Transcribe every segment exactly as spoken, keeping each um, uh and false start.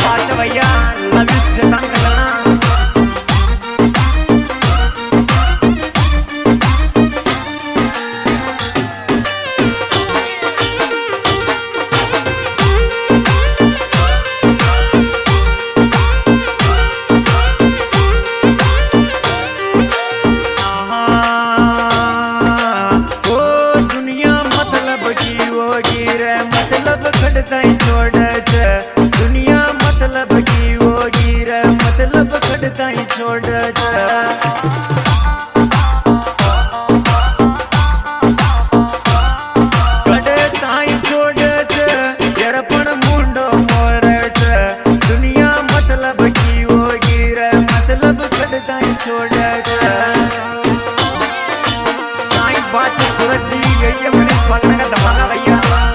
बात है भैया, लव यू शैतान का गाना। दुनिया मतलब की वो गिर मतलब खड़ता ही छोड़ खड़ता ही छोड़ जरपण मुंडो मोर दुनिया मतलब की वो गिर मतलब खड़ता ही छोड़ बात सूरज जी यही है मनीष पालने का धमाका भैया।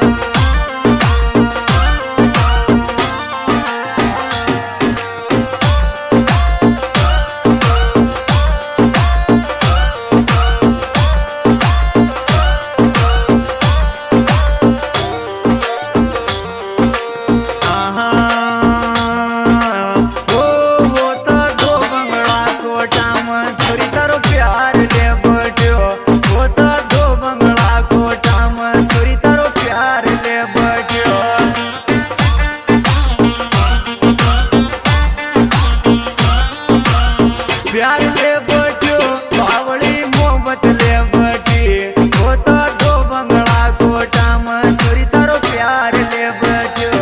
प्यार ले बटियो बावड़ी मोहब्बत ले बटी होता दो बंगला कोटा में चोरी तारो प्यार ले बटियो।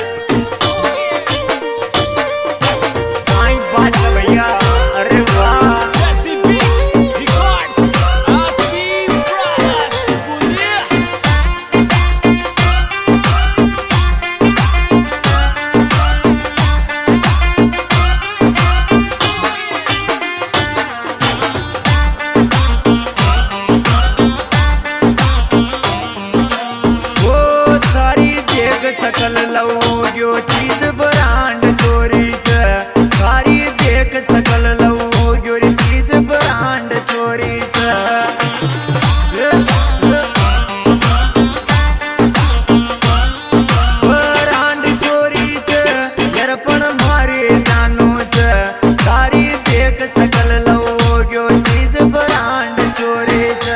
काई बात है भैया, अरे वाह सकल लव जो चीज ब्रांड चोरी सारी देख सकल लव जो चीज ब्रांड चोरी ब्रांड चोरी जरपण मारे जानो सारी देख सकल लव जो चीज ब्रांड चोरी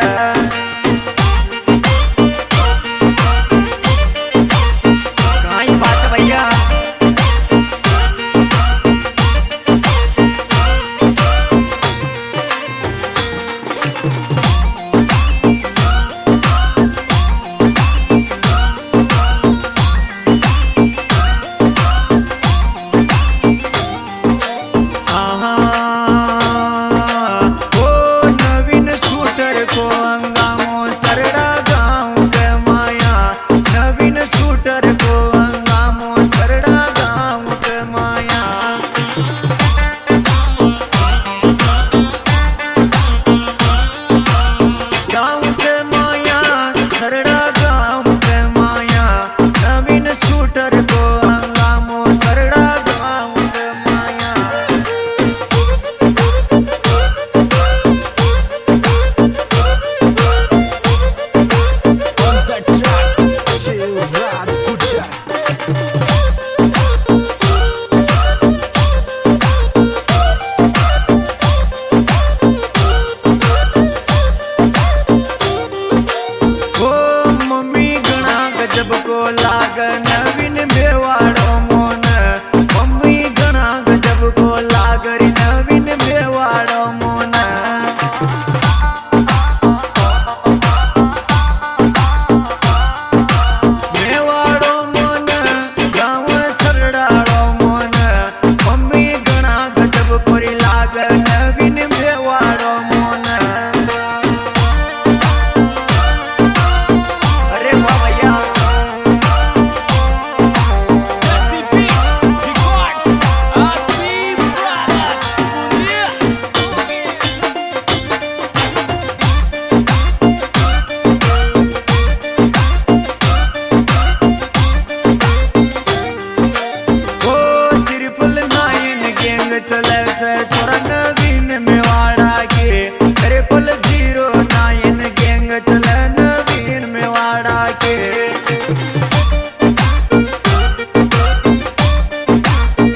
को लाग नवीन बेवाड़ो मोन मम्मी घना गजब को लागरी नवीन बेवाड़ो मोन बेवाड़ो मोन गाँव सरड़ाड़ो मोन मम्मी घना गजब कोरी लाग नवीन बेवाड़ो मोन। अरे वाह भैया चले से छोरा नवीन मेवाड़ा के ट्रिपल जीरो नाइन गैंग चले नवीन मेवाड़ा के।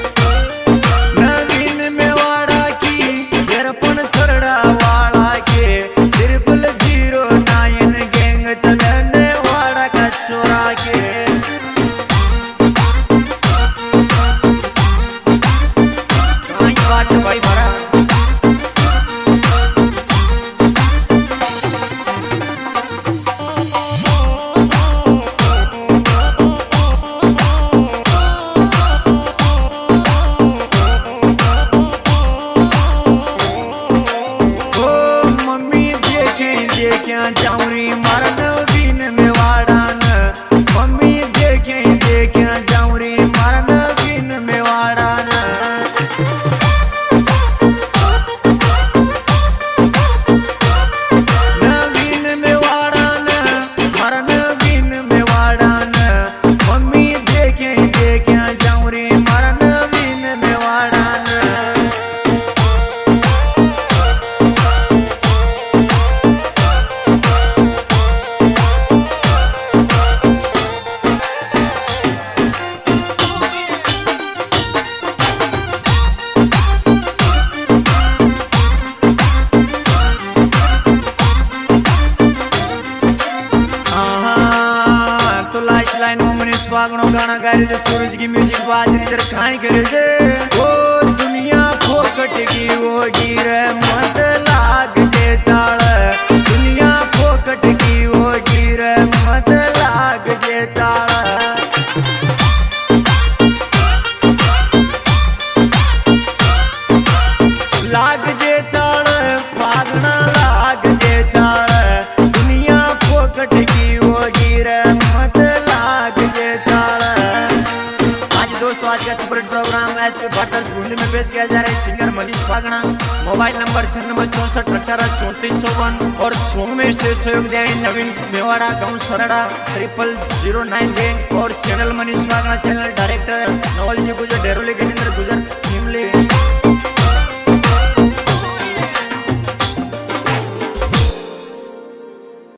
दोस्तों आज इधर खाई करे जे ओ दुनिया फोकट की होगी रे मत लाग जे चाल दुनिया फोकट की होगी रे मत लाग जे चाल लाग जे चाल पागना लाग जे चाल दुनिया फोकट की होगी रे मत लाग जे चाल। आज दोस्तों आज का सुपर प्रोग्राम एस के भट्टर बूंदी में पेश किया जा रहा है singer Manish Pagna. Mobile number छह नंबर चौसठ अठारह चौंतीस सौ वन और सॉन्ग में से सहयोग दिया नवीन मेवाड़ा गाँव सरड़ा ट्रिपल जीरो नाइन और channel Manish Pagna channel director Naval ji Gujar Deroli के